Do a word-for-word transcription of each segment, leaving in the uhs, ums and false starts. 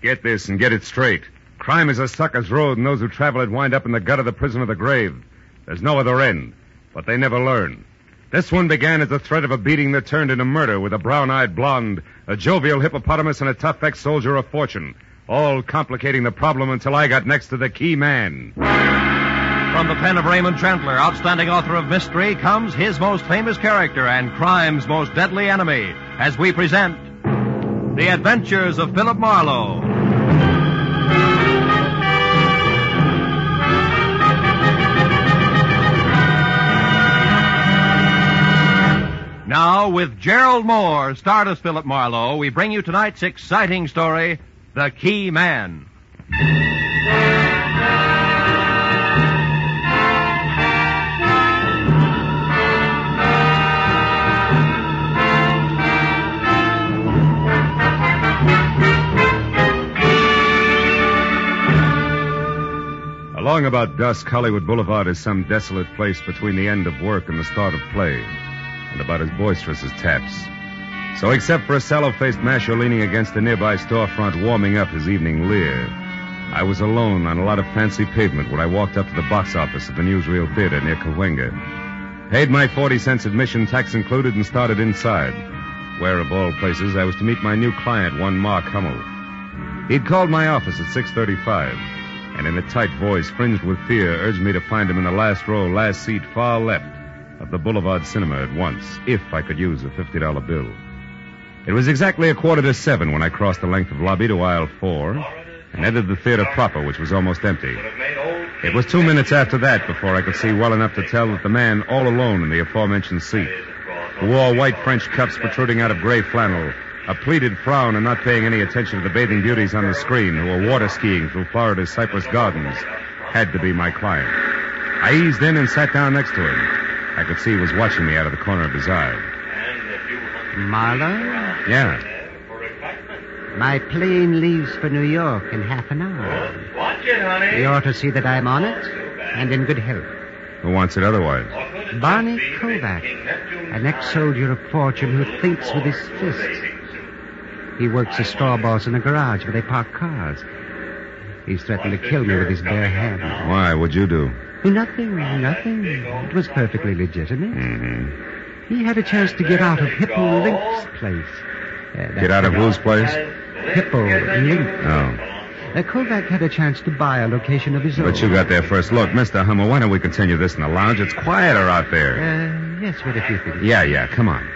Get this and get it straight. Crime is a sucker's road, and those who travel it wind up in the gut of the prison of the grave. There's no other end, but they never learn. This one began as the threat of a beating that turned into murder with a brown-eyed blonde, a jovial hippopotamus, and a tough ex-soldier of fortune, all complicating the problem until I got next to the key man. From the pen of Raymond Chandler, outstanding author of mystery, comes his most famous character and crime's most deadly enemy, as we present The Adventures of Philip Marlowe. Now, with Gerald Moore, starred as Philip Marlowe, we bring you tonight's exciting story, The Key Man. Along about dusk, Hollywood Boulevard is some desolate place between the end of work and the start of play, and about as boisterous as taps. So except for a sallow-faced masher leaning against a nearby storefront warming up his evening leer, I was alone on a lot of fancy pavement when I walked up to the box office of the Newsreel Theater near Cahuenga. Paid my forty cents admission, tax included, and started inside, where, of all places, I was to meet my new client, one Mark Hummel. He'd called my office at six thirty-five, and in a tight voice, fringed with fear, urged me to find him in the last row, last seat, far left of the Boulevard Cinema at once, if I could use a fifty dollar bill. It was exactly a quarter to seven when I crossed the length of lobby to aisle four and entered the theater proper, which was almost empty. It was two minutes after that before I could see well enough to tell that the man all alone in the aforementioned seat, who wore white French cuffs protruding out of gray flannel, a pleated frown, and not paying any attention to the bathing beauties on the screen who were water skiing through Florida's Cypress Gardens, had to be my client. I eased in and sat down next to him. I could see he was watching me out of the corner of his eye. Marlowe? Yeah. My plane leaves for New York in half an hour. Watch it, honey. You ought to see that I'm on it and in good health. Who wants it otherwise? Barney Kovac, an ex-soldier of fortune who thinks with his fists. He works as straw boss in a garage where they park cars. He's threatened to kill me with his bare hands. Why? What'd you do? Nothing, nothing. It was perfectly legitimate. Mm-hmm. He had a chance to get out of Hippo Link's place. Uh, Get out of whose place? Hippo Link. Oh. Uh, Kovac had a chance to buy a location of his own. But you got there first. Look, Mister Hummel, why don't we continue this in the lounge? It's quieter out there. Uh, yes, what if you think? Yeah, yeah, come on.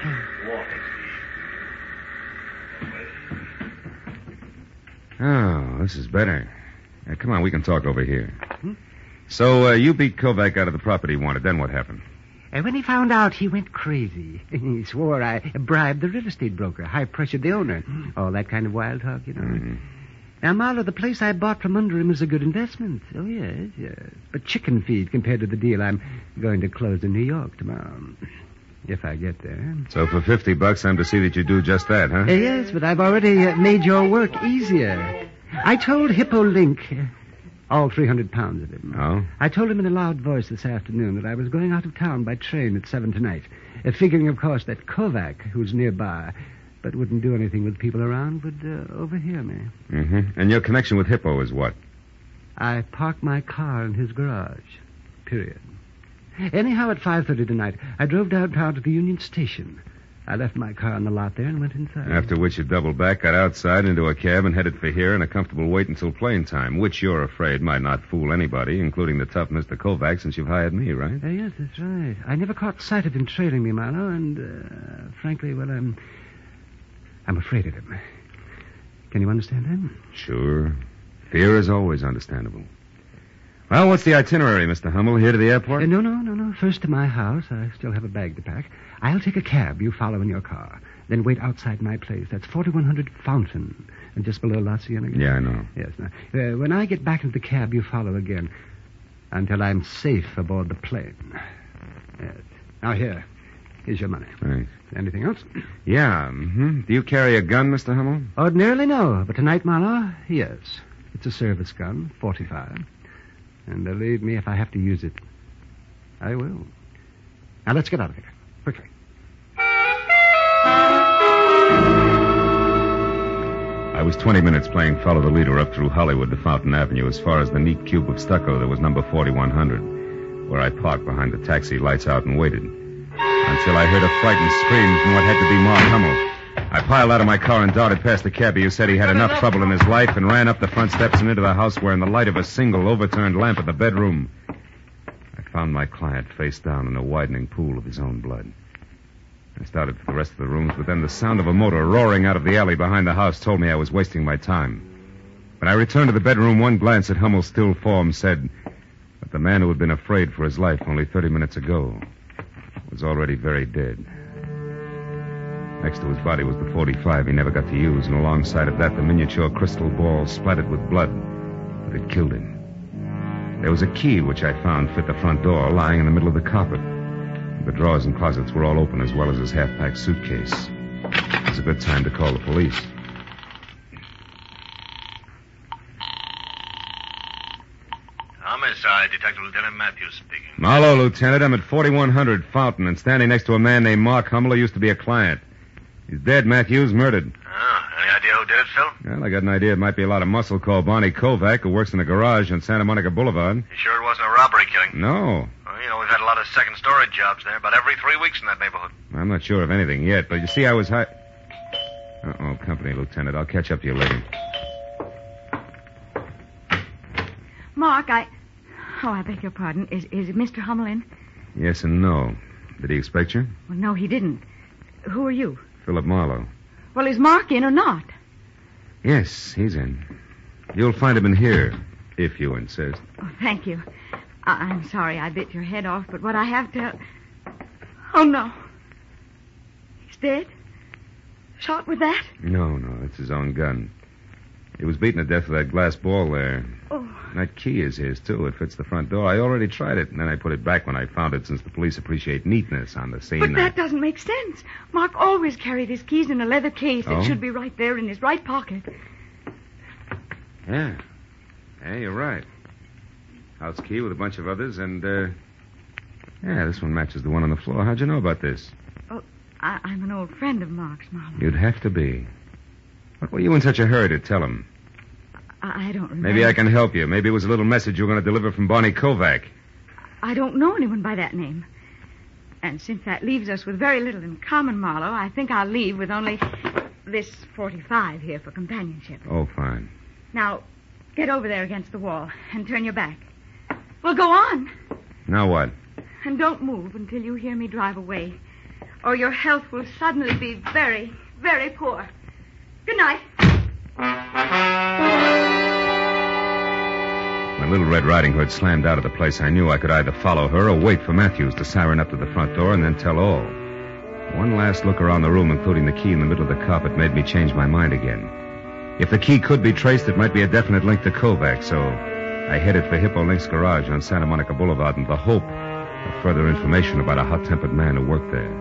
Oh, this is better. Uh, come on, we can talk over here. Hmm? So, uh, you beat Kovac out of the property he wanted. Then what happened? Uh, when he found out, he went crazy. He swore I bribed the real estate broker, high-pressured the owner. All that kind of wild talk, you know. Mm-hmm. Now, Marlowe, the place I bought from under him is a good investment. Oh, yes, yes. But chicken feed compared to the deal I'm going to close in New York tomorrow. If I get there. So for fifty bucks, I'm to see that you do just that, huh? Uh, yes, but I've already uh, made your work easier. I told Hippo Link, uh, all three hundred pounds of him. Oh? I told him in a loud voice this afternoon that I was going out of town by train at seven tonight, uh, figuring, of course, that Kovac, who's nearby, but wouldn't do anything with people around, would uh, overhear me. Mm-hmm. And your connection with Hippo is what? I parked my car in his garage. Period. Anyhow, at five thirty tonight, I drove downtown to the Union Station. I left my car in the lot there and went inside. After which you doubled back, got outside into a cab, and headed for here in a comfortable wait until plane time, which you're afraid might not fool anybody, including the tough Mister Kovac, since you've hired me, right? Uh, yes, that's right. I never caught sight of him trailing me, Marlowe, and, uh, frankly, well, I'm... I'm afraid of him. Can you understand him? Sure. Fear is always understandable. Well, what's the itinerary, Mister Hummel? Here to the airport? Uh, no, no, no, no. First to my house. I still have a bag to pack. I'll take a cab. You follow in your car. Then wait outside my place. That's forty-one hundred Fountain. And just below La Cienega. Yeah, I know. Yes. Now, uh, when I get back into the cab, you follow again. Until I'm safe aboard the plane. Yes. Now, here. Here's your money. Thanks. Anything else? Yeah, mm-hmm. Do you carry a gun, Mister Hummel? Ordinarily, no. But tonight, Marlowe, yes. It's a service gun, forty-five. And believe me, if I have to use it, I will. Now, let's get out of here. Quickly. I was was twenty minutes playing follow the leader up through Hollywood to Fountain Avenue as far as the neat cube of stucco that was number forty-one hundred, where I parked behind the taxi, lights out, and waited. Until I heard a frightened scream from what had to be Mark Hummel. I piled out of my car and darted past the cabbie who said he had enough trouble in his life and ran up the front steps and into the house where in the light of a single overturned lamp in the bedroom, I found my client face down in a widening pool of his own blood. I started for the rest of the rooms, but then the sound of a motor roaring out of the alley behind the house told me I was wasting my time. When I returned to the bedroom, one glance at Hummel's still form said that the man who had been afraid for his life only thirty minutes ago was already very dead. Next to his body was the forty-five he never got to use, and alongside of that, the miniature crystal ball splattered with blood that had killed him. There was a key which I found fit the front door, lying in the middle of the carpet. The drawers and closets were all open, as well as his half-packed suitcase. It was a good time to call the police. Homicide, Detective Lieutenant Matthews speaking. Marlowe, Lieutenant. I'm at forty-one hundred Fountain and standing next to a man named Mark Hummel who used to be a client. He's dead, Matthews, murdered. Oh, any idea who did it, Phil? Well, I got an idea it might be a lot of muscle called Barney Kovac, who works in a garage on Santa Monica Boulevard. You sure it wasn't a robbery killing? No. Well, you know, we've had a lot of second-story jobs there, about every three weeks in that neighborhood. I'm not sure of anything yet, but you see, I was high... Uh-oh, company, Lieutenant. I'll catch up to you later. Mark, I... Oh, I beg your pardon. Is, is Mister Hummel in? Yes and no. Did he expect you? Well, no, he didn't. Who are you? Philip Marlowe. Well, is Mark in or not? Yes, he's in. You'll find him in here, if you insist. Oh, thank you. I- I'm sorry I bit your head off, but what I have to... Oh, no. He's dead? Shot with that? No, no, it's his own gun. He was beaten to death with that glass ball there. Oh. That key is his, too. It fits the front door. I already tried it, and then I put it back when I found it, since the police appreciate neatness on the scene. But that doesn't make sense. Mark always carried his keys in a leather case. Oh? It should be right there in his right pocket. Yeah. Yeah, you're right. House key with a bunch of others, and, uh... yeah, this one matches the one on the floor. How'd you know about this? Oh, I- I'm an old friend of Mark's, Marlowe. You'd have to be. What were you in such a hurry to tell him? I, I don't remember. Maybe I can help you. Maybe it was a little message you were going to deliver from Barney Kovac. I don't know anyone by that name. And since that leaves us with very little in common, Marlowe, I think I'll leave with only this forty-five here for companionship. Oh, fine. Now, get over there against the wall and turn your back. We'll go on. Now what? And don't move until you hear me drive away, or your health will suddenly be very, very poor. Good night. When Little Red Riding Hood slammed out of the place, I knew I could either follow her or wait for Matthews to siren up to the front door and then tell all. One last look around the room, including the key in the middle of the carpet, made me change my mind again. If the key could be traced, it might be a definite link to Kovac, so I headed for Hippo Link's garage on Santa Monica Boulevard in the hope of further information about a hot-tempered man who worked there.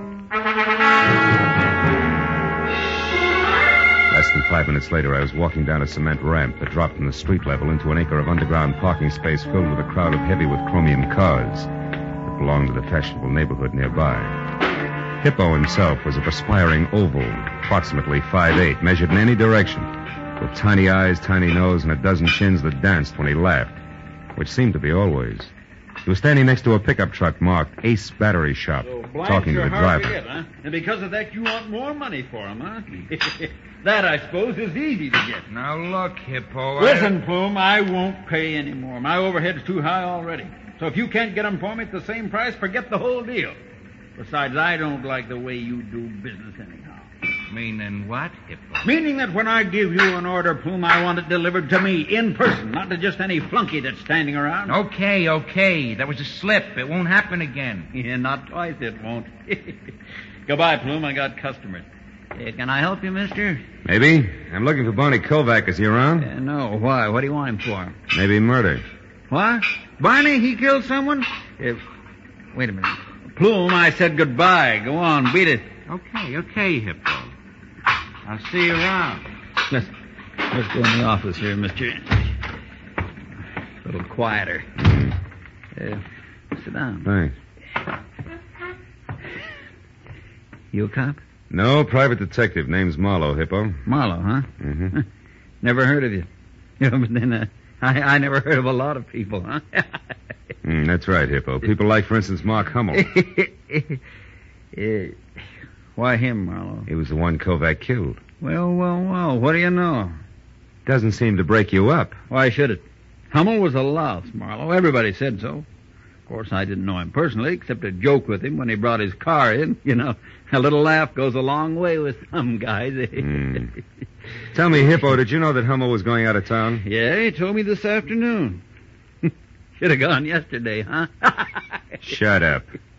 Less than five minutes later, I was walking down a cement ramp that dropped from the street level into an acre of underground parking space filled with a crowd of heavy with chromium cars that belonged to the fashionable neighborhood nearby. Hippo himself was a perspiring oval, approximately five eight, measured in any direction, with tiny eyes, tiny nose, and a dozen chins that danced when he laughed, which seemed to be always. He was standing next to a pickup truck marked Ace Battery Shop, So talking to the driver. It, huh? And because of that, you want more money for him, huh? That, I suppose, is easy to get. Now, look, Hippo. Listen, Plume, I won't pay any more. My overhead's too high already. So if you can't get them for me at the same price, forget the whole deal. Besides, I don't like the way you do business anyhow. Meaning what, Hippo? Meaning that when I give you an order, Plume, I want it delivered to me in person, not to just any flunky that's standing around. Okay, okay. That was a slip. It won't happen again. Yeah, not twice it won't. Goodbye, Plume. I got customers. Uh, can I help you, mister? Maybe. I'm looking for Barney Kovac. Is he around? Uh, no. Why? What do you want him for? Maybe murder. What? Barney, he killed someone? If... Wait a minute. Plume, I said goodbye. Go on, beat it. Okay, okay, Hippo. I'll see you around. Let's, let's go in the office here, mister. A little quieter. Uh, sit down. Thanks. You a cop? No, private detective. Name's Marlowe, Hippo. Marlowe, huh? Mm-hmm. Never heard of you. You know, but then uh, I, I never heard of a lot of people, huh? Mm, that's right, Hippo. People like, for instance, Mark Hummel. uh, why him, Marlowe? He was the one Kovac killed. Well, well, well, what do you know? Doesn't seem to break you up. Why should it? Hummel was a louse, Marlowe. Everybody said so. Of course, I didn't know him personally, except to joke with him when he brought his car in. You know, a little laugh goes a long way with some guys. mm. Tell me, Hippo, did you know that Hummel was going out of town? Yeah, he told me this afternoon. Should have gone yesterday, huh? Shut up.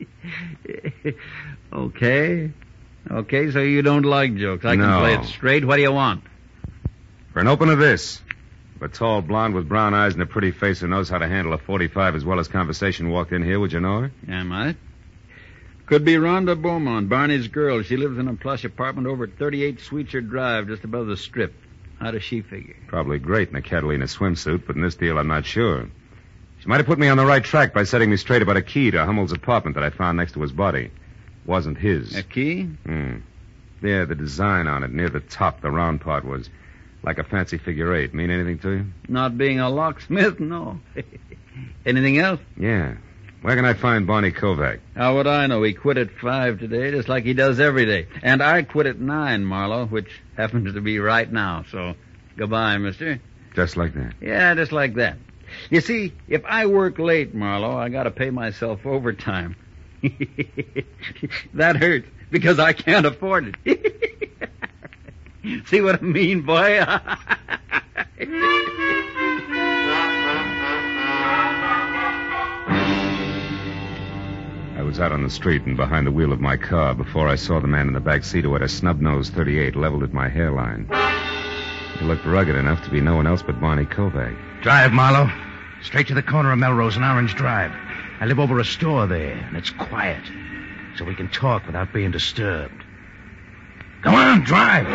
Okay. Okay, so you don't like jokes. I can No. play it straight. What do you want? For an open of this. If a tall blonde with brown eyes and a pretty face who knows how to handle a forty-five as well as conversation walked in here, would you know her? Am I? Could be Rhonda Beaumont, Barney's girl. She lives in a plush apartment over at thirty-eight Sweetser Drive, just above the Strip. How does she figure? Probably great in a Catalina swimsuit, but in this deal I'm not sure. She might have put me on the right track by setting me straight about a key to Hummel's apartment that I found next to his body. Wasn't his. A key? Hmm. Yeah, the design on it, near the top, the round part was like a fancy figure eight. Mean anything to you? Not being a locksmith, no. Anything else? Yeah. Where can I find Barney Kovac? How would I know? He quit at five today, just like he does every day. And I quit at nine, Marlowe, which happens to be right now. So, goodbye, mister. Just like that? Yeah, just like that. You see, if I work late, Marlowe, I gotta pay myself overtime. That hurts, because I can't afford it. See what I mean, boy? I was out on the street and behind the wheel of my car before I saw the man in the back seat who had a snub-nosed thirty-eight leveled at my hairline. He looked rugged enough to be no one else but Barney Kovac. Drive, Marlowe. Straight to the corner of Melrose and Orange Drive. I live over a store there, and it's quiet, so we can talk without being disturbed. Come on, drive.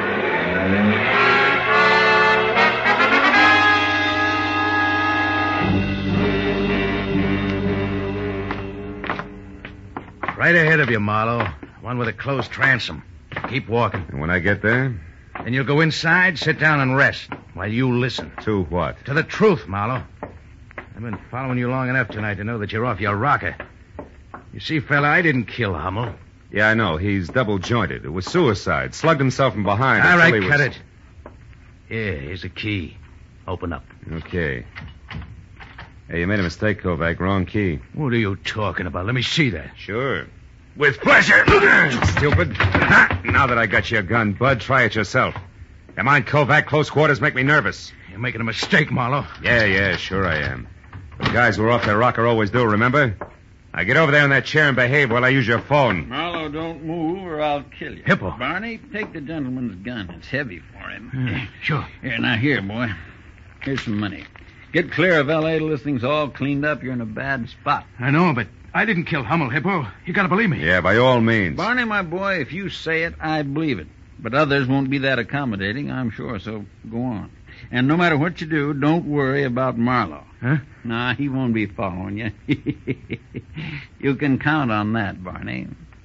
Right ahead of you, Marlowe. One with a closed transom. Keep walking. And when I get there? Then you'll go inside, sit down, and rest while you listen. To what? To the truth, Marlowe. I've been following you long enough tonight to know that you're off your rocker. You see, fella, I didn't kill Hummel. Yeah, I know. He's double-jointed. It was suicide. Slugged himself from behind. All right, he cut was... it. Here, here's a key. Open up. Okay. Hey, you made a mistake, Kovac. Wrong key. What are you talking about? Let me see that. Sure. With pleasure. Stupid. Now that I got your gun, Bud, try it yourself. Come on, Kovac. Close quarters make me nervous. You're making a mistake, Marlowe. Yeah, yeah, sure I am. The guys who are off their rocker always do, remember? Now get over there in that chair and behave while I use your phone. Marlowe, don't move or I'll kill you. Hippo. Barney, take the gentleman's gun. It's heavy for him. Uh, sure. Here, now here, boy. Here's some money. Get clear of L A till this thing's all cleaned up. You're in a bad spot. I know, but I didn't kill Hummel, Hippo. You gotta believe me. Yeah, by all means. Barney, my boy, if you say it, I believe it. But others won't be that accommodating, I'm sure, so go on. And no matter what you do, don't worry about Marlowe. Huh? Nah, he won't be following you. You can count on that, Barney.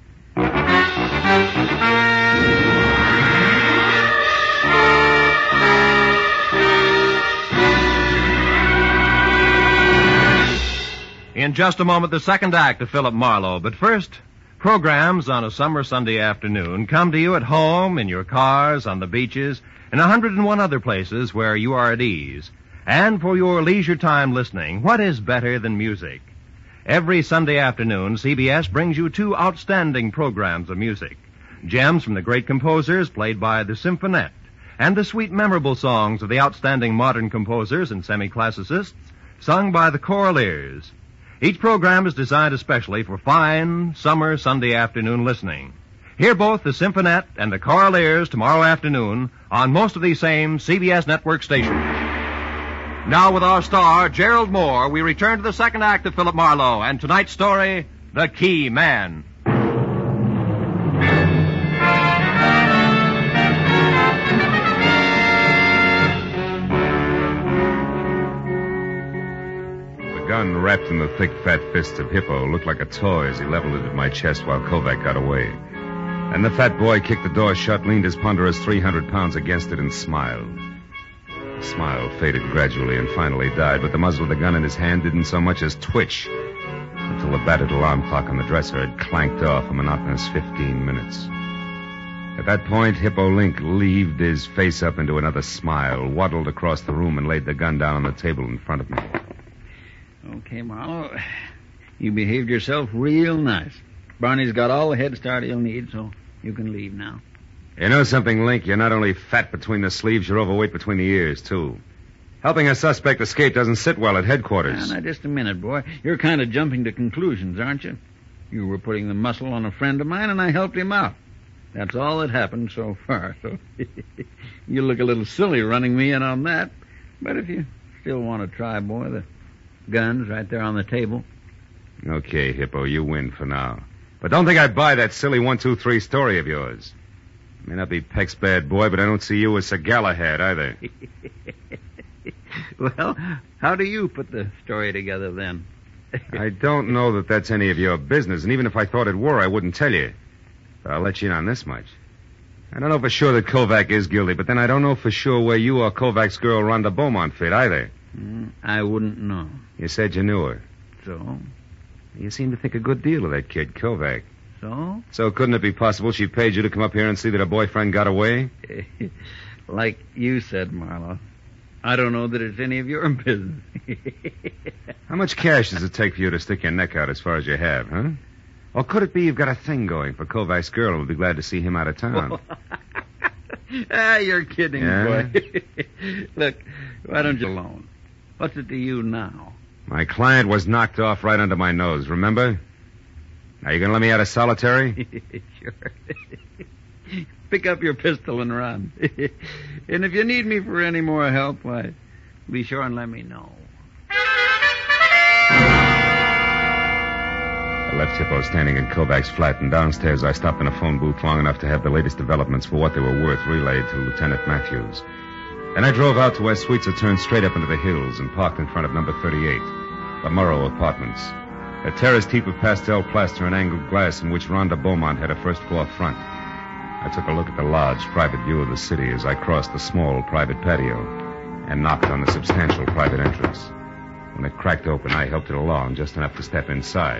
In just a moment, the second act of Philip Marlowe. But first, programs on a summer Sunday afternoon come to you at home, in your cars, on the beaches, and a hundred and one other places where you are at ease. And for your leisure time listening, what is better than music? Every Sunday afternoon, C B S brings you two outstanding programs of music. Gems from the great composers played by the Symphonette, and the sweet, memorable songs of the outstanding modern composers and semi-classicists sung by the Choraleers. Each program is designed especially for fine, summer Sunday afternoon listening. Hear both the Symphonette and the Choraleers tomorrow afternoon on most of these same C B S network stations. Now with our star, Gerald Moore, we return to the second act of Philip Marlowe and tonight's story, The Key Man. The gun wrapped in the thick, fat fists of Hippo looked like a toy as he leveled it at my chest while Kovac got away. And the fat boy kicked the door shut, leaned his ponderous three hundred pounds against it, and smiled. The smile faded gradually and finally died, but the muzzle of the gun in his hand didn't so much as twitch until the battered alarm clock on the dresser had clanked off a monotonous fifteen minutes. At that point, Hippo Link leaved his face up into another smile, waddled across the room, and laid the gun down on the table in front of me. Okay, Marlowe. You behaved yourself real nice. Barney's got all the head start he'll need, so you can leave now. You know something, Link? You're not only fat between the sleeves, you're overweight between the ears, too. Helping a suspect escape doesn't sit well at headquarters. Now, now, just a minute, boy. You're kind of jumping to conclusions, aren't you? You were putting the muscle on a friend of mine, and I helped him out. That's all that happened so far. So you look a little silly running me in on that. But if you still want to try, boy, the gun's right there on the table. Okay, Hippo, you win for now. But don't think I buy that silly one, two, three story of yours. May not be Peck's bad boy, but I don't see you as Sir Galahad either. Well, how do you put the story together then? I don't know that that's any of your business, and even if I thought it were, I wouldn't tell you. But I'll let you in on this much. I don't know for sure that Kovac is guilty, but then I don't know for sure where you or Kovac's girl Rhonda Beaumont fit either. Mm, I wouldn't know. You said you knew her. So? You seem to think a good deal of that kid, Kovac. So? So couldn't it be possible she paid you to come up here and see that her boyfriend got away? Like you said, Marlowe, I don't know that it's any of your business. How much cash does it take for you to stick your neck out as far as you have, huh? Or could it be you've got a thing going for Kovac's girl and would be glad to see him out of town? Ah, you're kidding, Yeah? boy. Look, why don't you alone? What's it to you now? My client was knocked off right under my nose, remember? Now, you going to let me out of solitary? Sure. Pick up your pistol and run. And if you need me for any more help, why, be sure and let me know. I left Hippo standing in Kovac's flat, and downstairs I stopped in a phone booth long enough to have the latest developments for what they were worth relayed to Lieutenant Matthews. Then I drove out to where Sweetser turned straight up into the hills and parked in front of number thirty-eight, the Murrow Apartments, a terraced heap of pastel plaster and angled glass in which Rhonda Beaumont had a first-floor front. I took a look at the large private view of the city as I crossed the small private patio and knocked on the substantial private entrance. When it cracked open, I helped it along just enough to step inside.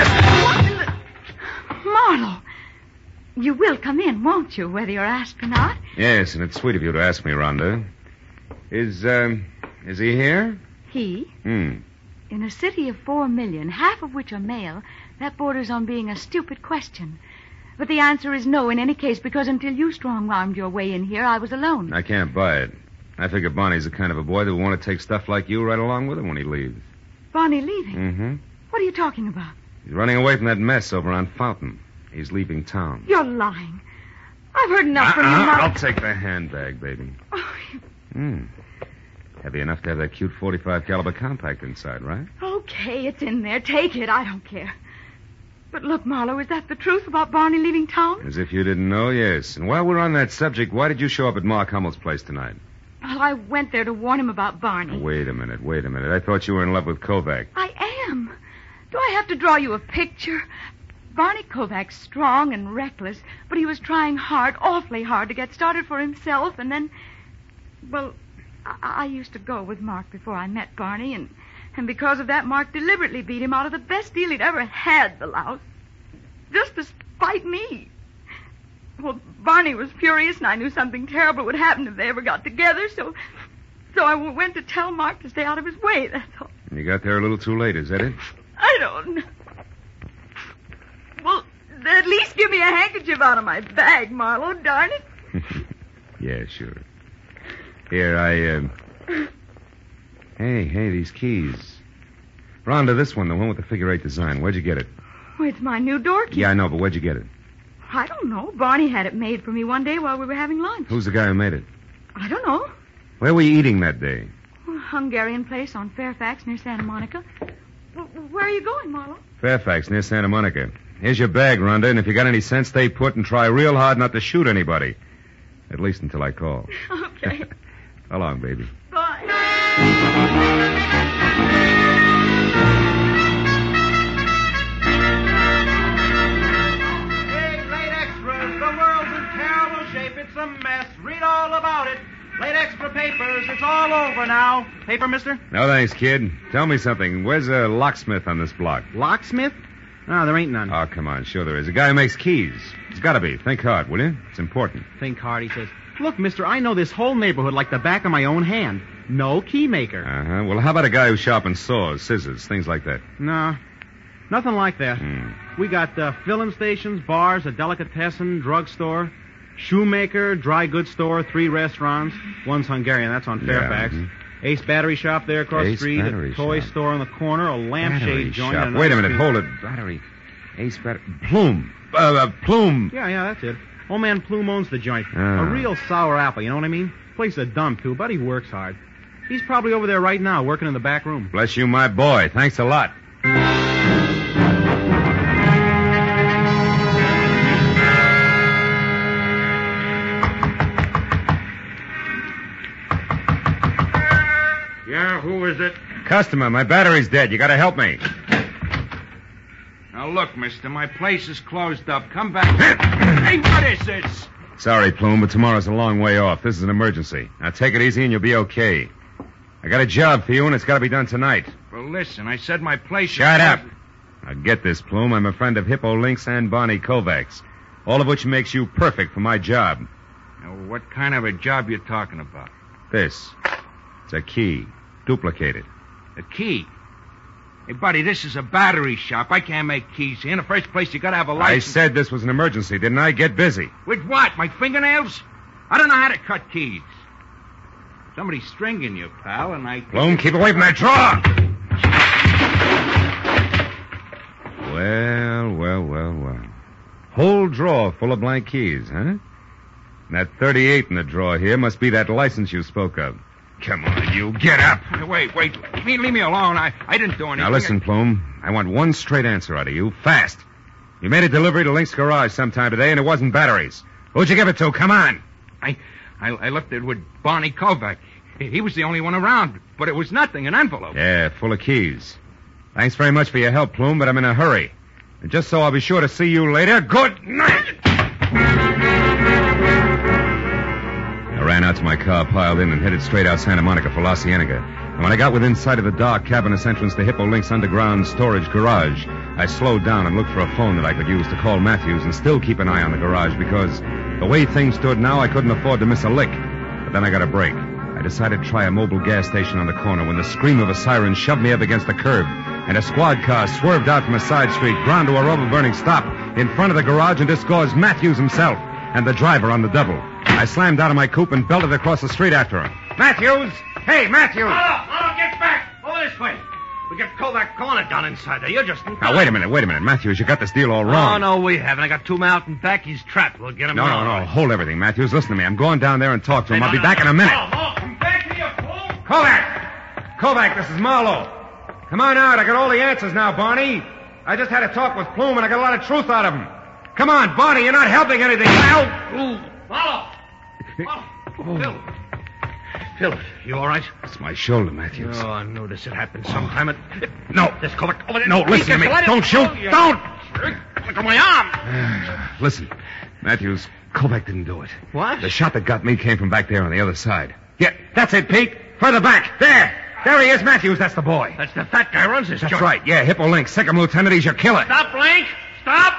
Fast! Marlowe, you will come in, won't you, whether you're asked or not? Yes, and it's sweet of you to ask me, Rhonda. Is, um, is he here? He? Hmm. In a city of four million, half of which are male, that borders on being a stupid question. But the answer is no in any case, because until you strong-armed your way in here, I was alone. I can't buy it. I figure Barney's the kind of a boy that will want to take stuff like you right along with him when he leaves. Barney leaving? Mm-hmm. What are you talking about? He's running away from that mess over on Fountain. He's leaving town. You're lying. I've heard enough from you, Uh-uh. Marlowe. I'll take the handbag, baby. Oh, you- Hmm. Heavy enough to have that cute forty-five caliber compact inside, right? Okay, it's in there. Take it. I don't care. But look, Marlowe, is that the truth about Barney leaving town? As if you didn't know, yes. And while we're on that subject, why did you show up at Mark Hummel's place tonight? Well, I went there to warn him about Barney. Oh, wait a minute, wait a minute. I thought you were in love with Kovac. I am. Do I have to draw you a picture? Barney Kovac's strong and reckless, but he was trying hard, awfully hard, to get started for himself, and then... Well, I, I used to go with Mark before I met Barney, and, and because of that, Mark deliberately beat him out of the best deal he'd ever had, the louse. Just to spite me. Well, Barney was furious, and I knew something terrible would happen if they ever got together, so... So I went to tell Mark to stay out of his way, that's all. You got there a little too late, is that it? I don't know. Well, at least give me a handkerchief out of my bag, Marlowe, darn it. Yeah, sure. Here, I, uh... Hey, hey, these keys. Rhonda, this one, the one with the figure eight design. Where'd you get it? Oh, it's my new door key. Yeah, I know, but where'd you get it? I don't know. Barney had it made for me one day while we were having lunch. Who's the guy who made it? I don't know. Where were you eating that day? A Hungarian place on Fairfax near Santa Monica. Well, where are you going, Marlowe? Fairfax, near Santa Monica. Here's your bag, Rhonda, and if you got any sense, stay put and try real hard not to shoot anybody. At least until I call. Okay. So long, baby. Bye. Hey, late extras, the world's in terrible shape. It's a mess. Read all about it. Late extra papers. It's all over now. Paper, mister? No thanks, kid. Tell me something. Where's a locksmith on this block? Locksmith? No, there ain't none. Oh, come on. Sure there is. A guy who makes keys. It's got to be. Think hard, will you? It's important. Think hard, he says. Look, mister, I know this whole neighborhood like the back of my own hand. No key maker. Uh-huh. Well, how about a guy who sharpens saws, scissors, things like that? No, nothing like that. Hmm. We got uh, filling stations, bars, a delicatessen, drugstore, shoemaker, dry goods store, three restaurants. One's Hungarian, that's on Yeah, Fairfax. mhm. Ace Battery Shop there across the Ace street, Battery a toy Shop. store on the corner, a lampshade Battery joint. shop. and Wait a another minute. street- Hold it. Battery. Ace battery. Plume. Uh, uh, Plume. Yeah, yeah, that's it. Old man Plume owns the joint. Ah. A real sour apple, you know what I mean? Place a dump, too, but he works hard. He's probably over there right now, working in the back room. Bless you, my boy. Thanks a lot. Yeah, who is it? Customer, my battery's dead. You got to help me. Now, look, mister, my place is closed up. Come back. Hey, what is this? Sorry, Plume, but tomorrow's a long way off. This is an emergency. Now take it easy and you'll be okay. I got a job for you, and it's got to be done tonight. Well, listen, I said my place Shut is... up. Now get this, Plume. I'm a friend of Hippo Lynx and Barney Kovacs, all of which makes you perfect for my job. Now, what kind of a job you talking about? This. It's a key. Duplicated. A key? Hey, buddy, this is a battery shop. I can't make keys here. In the first place, you got to have a I license. said this was an emergency, didn't I? Get busy. With what? My fingernails? I don't know how to cut keys. Somebody's stringing you, pal, and I... Plume, keep away from that drawer! Well, well, well, well. Whole drawer full of blank keys, huh? And that thirty-eight in the drawer here must be that license you spoke of. Come on, you. Get up. Hey, wait, wait. Leave, leave me alone. I, I didn't do anything. Now listen, Plume. I want one straight answer out of you. Fast. You made a delivery to Link's garage sometime today, and it wasn't batteries. Who'd you give it to? Come on. I, I, I left it with Barney Kovac. He, he was the only one around, but it was nothing, an envelope. Yeah, full of keys. Thanks very much for your help, Plume, but I'm in a hurry. And just so I'll be sure to see you later, good night. I ran out to my car, piled in, and headed straight out Santa Monica for La Cienega. And when I got within sight of the dark, cavernous entrance to Hippo Link's underground storage garage, I slowed down and looked for a phone that I could use to call Matthews and still keep an eye on the garage because the way things stood now, I couldn't afford to miss a lick. But then I got a break. I decided to try a mobile gas station on the corner when the scream of a siren shoved me up against the curb, and a squad car swerved out from a side street, ground to a rubber-burning stop in front of the garage and disgorged Matthews himself and the driver on the double. I slammed out of my coupe and belted across the street after him. Matthews! Hey, Matthews! Marlowe, Marlowe, get back! Over this way. We got Kovac cornered down inside there. You're just... Now, wait a minute, wait a minute. Matthews, you got this deal all wrong. Oh, no, we haven't. I got two men out in back. He's trapped. We'll get him No, out. no, no. Hold everything, Matthews. Listen to me. I'm going down there and talk to him. I'll be back in a minute. Oh, come back here, fool! Kovac! Kovac, this is Marlowe. Come on out. I got all the answers now, Barney. I just had a talk with Plume, and I got a lot of truth out of him. Come on, Barney. You're not helping anything. Ow! Marlowe! Marlowe! Phil. Phil, you all right? It's my shoulder, Matthews. Oh, I knew this had happened sometime. It... No. This Kovac over there. No, listen to me. Let it- Don't shoot. Oh, you- Don't! Look at my arm. Listen, Matthews, Kovac didn't do it. What? The shot that got me came from back there on the other side. Yeah, that's it, Pete. Further back. There. There he is, Matthews. That's the boy. That's the fat guy runs this That's joint. right. Yeah, Hippo Link. Sick him, Lieutenant. He's your killer. Stop, Link. Stop.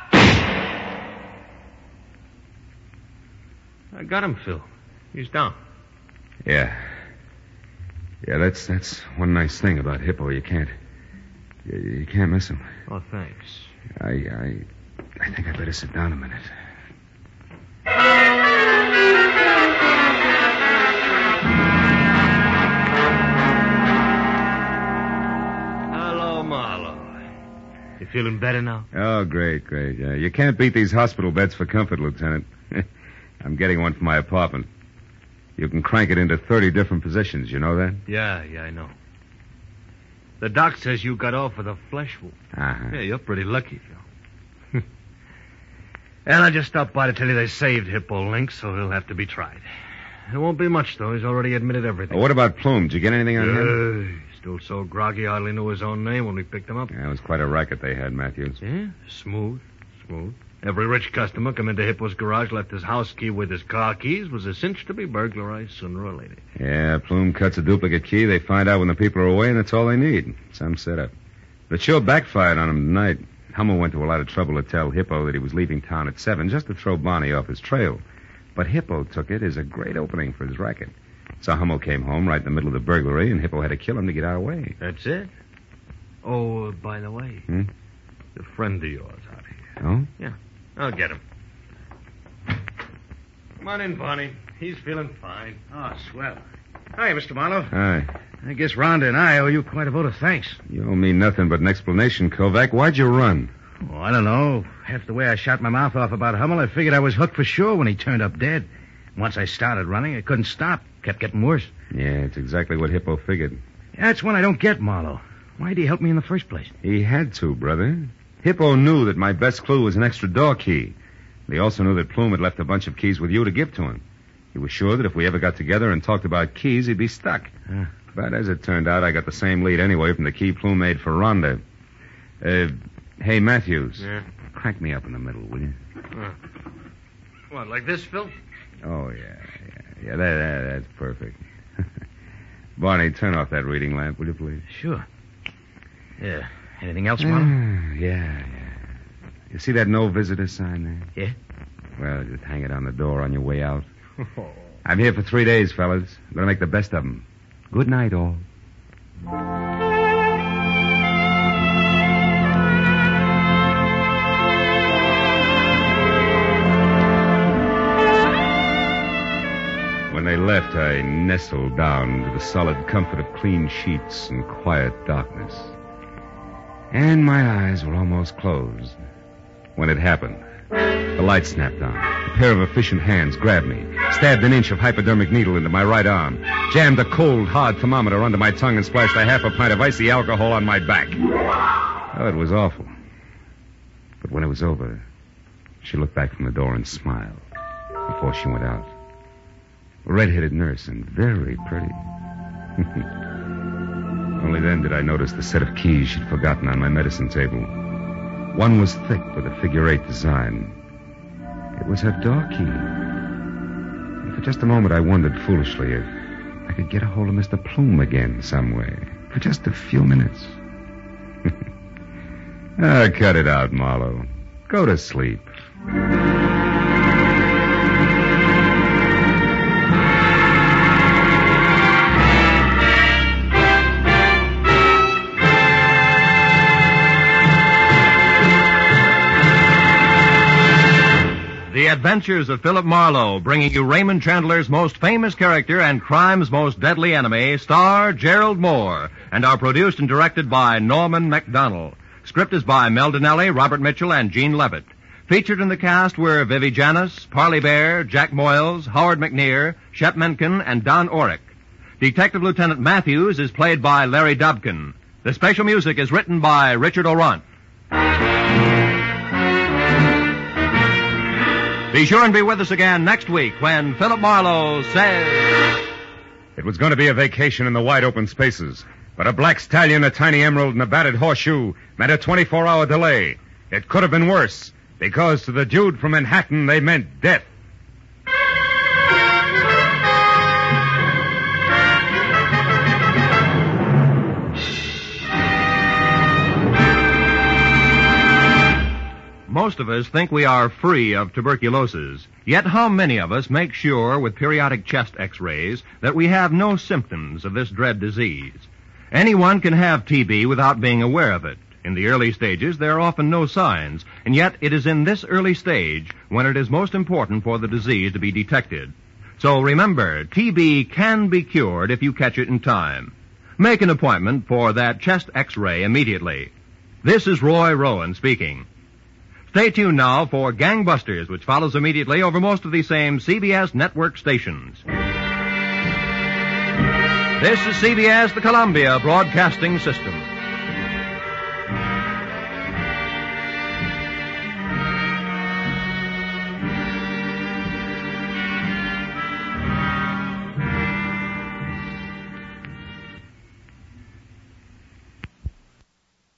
I got him, Phil. He's down. Yeah. Yeah, that's that's one nice thing about Hippo. You can't... You, you can't miss him. Oh, thanks. I, I... I think I better sit down a minute. Hello, Marlowe. You feeling better now? Oh, great, great. Yeah, you can't beat these hospital beds for comfort, Lieutenant. I'm getting one for my apartment. You can crank it into thirty different positions. You know that? Yeah, yeah, I know. The doc says you got off with a flesh wound. Uh-huh. Yeah, you're pretty lucky, Phil. And I just stopped by to tell you they saved Hippo Link, so he'll have to be tried. It won't be much, though. He's already admitted everything. Oh, what about Plume? Did you get anything on him? Uh, still so groggy, I hardly knew his own name when we picked him up. Yeah, it was quite a racket they had, Matthews. Yeah, smooth, smooth. Every rich customer come into Hippo's garage, left his house key with his car keys, was a cinch to be burglarized sooner or later. Yeah, Plume cuts a duplicate key. They find out when the people are away, and that's all they need. Some setup. But it sure backfired on him tonight. Hummel went to a lot of trouble to tell Hippo that he was leaving town at seven just to throw Barney off his trail. But Hippo took it as a great opening for his racket. So Hummel came home right in the middle of the burglary, and Hippo had to kill him to get out of the way. That's it? Oh, uh, by the way, Hmm? a friend of yours out here. Oh? Yeah, I'll get him. Come on in, Barney. He's feeling fine. Oh, swell. Hi, Mister Marlowe. Hi. I guess Rhonda and I owe you quite a vote of thanks. You owe me nothing but an explanation, Kovac. Why'd you run? Oh, I don't know. Half the way I shot my mouth off about Hummel, I figured I was hooked for sure when he turned up dead. Once I started running, I couldn't stop. Kept getting worse. Yeah, it's exactly what Hippo figured. That's one I don't get, Marlowe. Why'd he help me in the first place? He had to, brother. Hippo knew that my best clue was an extra door key. He also knew that Plume had left a bunch of keys with you to give to him. He was sure that if we ever got together and talked about keys, he'd be stuck. Huh. But as it turned out, I got the same lead anyway from the key Plume made for Rhonda. Uh, hey, Matthews. Yeah? Crank me up in the middle, will you? Uh, what, like this, Phil? Oh, yeah, yeah. Yeah, that, that, that's perfect. Barney, turn off that reading lamp, will you, please? Sure. Yeah. Anything else, Marlowe? Uh, yeah, yeah. You see that no visitor sign there? Yeah? Well, just hang it on the door on your way out. I'm here for three days, fellas. I'm going to make the best of them. Good night, all. When they left, I nestled down to the solid comfort of clean sheets and quiet darkness. And my eyes were almost closed when it happened. The light snapped on. A pair of efficient hands grabbed me, stabbed an inch of hypodermic needle into my right arm, jammed a cold, hard thermometer under my tongue, and splashed a half a pint of icy alcohol on my back. Oh, it was awful. But when it was over, she looked back from the door and smiled before she went out. A red-headed nurse and very pretty. Only then did I notice the set of keys she'd forgotten on my medicine table. One was thick with a figure-eight design. It was her door key. And for just a moment I wondered foolishly if I could get a hold of Mister Plume again some way. For just a few minutes. Ah, cut it out, Marlowe. Go to sleep. The Adventures of Philip Marlowe, bringing you Raymond Chandler's most famous character and crime's most deadly enemy, star Gerald Moore, and are produced and directed by Norman MacDonald. Script is by Mel Donnelly, Robert Mitchell, and Gene Levitt. Featured in the cast were Vivi Janis, Parley Bear, Jack Moyles, Howard McNear, Shep Menken, and Don Orick. Detective Lieutenant Matthews is played by Larry Dobkin. The special music is written by Richard Orant. Be sure and be with us again next week when Philip Marlowe says... It was going to be a vacation in the wide open spaces, but a black stallion, a tiny emerald, and a battered horseshoe meant a twenty-four hour delay. It could have been worse, because to the dude from Manhattan, they meant death. Most of us think we are free of tuberculosis. Yet how many of us make sure with periodic chest x-rays that we have no symptoms of this dread disease? Anyone can have T B without being aware of it. In the early stages, there are often no signs, and yet it is in this early stage when it is most important for the disease to be detected. So remember, T B can be cured if you catch it in time. Make an appointment for that chest x-ray immediately. This is Roy Rowan speaking. Stay tuned now for Gangbusters, which follows immediately over most of the same C B S network stations. This is C B S, the Columbia Broadcasting System.